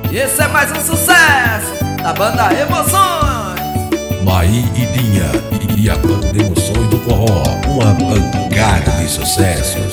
E esse é mais um sucesso da banda Emoções. Maí e Dinha e a banda Emoções do Forró, uma bancada de sucessos.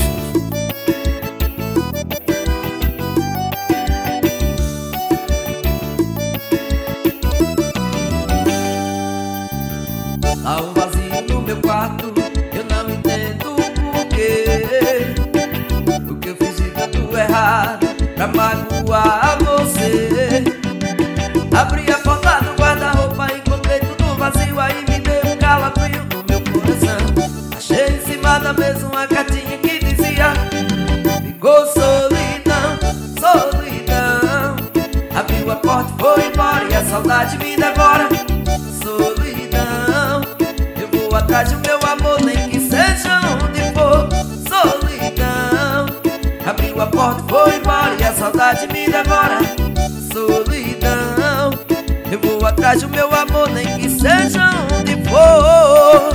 Há um vazio no meu quarto, eu não entendo o porquê. O que eu fiz de tanto errado pra magoar você. Abri a porta do guarda-roupa, encontrei tudo vazio, aí me deu um calafrio no meu coração. Achei em cima da mesa uma cartinha que dizia: ficou solidão, solidão. Abriu a porta e foi embora e a saudade me devora. Solidão, eu vou atrás do meu amor, nem que seja onde for. Solidão, abriu a porta e foi embora e a saudade me devora. Solidão, eu vou atrás do meu amor, nem que seja onde for.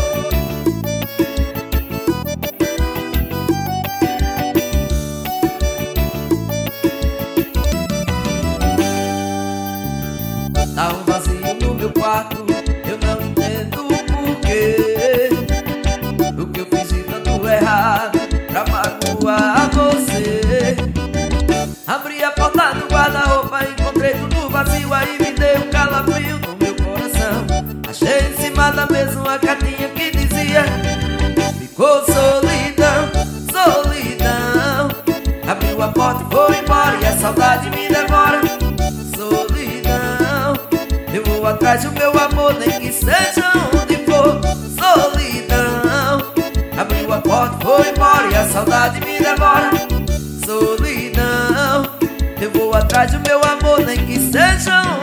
Tá um vazio no meu quarto, eu não entendo o porquê. O que eu fiz de tanto errado pra magoar você. Abri a porta do guarda-roupa, encontrei tudo vazio, aí me deu um calafrio no meu coração. Achei em cima da mesa uma cartinha que dizia: ficou solidão, solidão. Abriu a porta e foi embora e a saudade me devora. Solidão, eu vou atrás do meu amor, nem que seja onde for. Solidão, abriu a porta e foi embora e a saudade me devora. Solidão, eu vou atrás do meu amor, nem que seja onde for.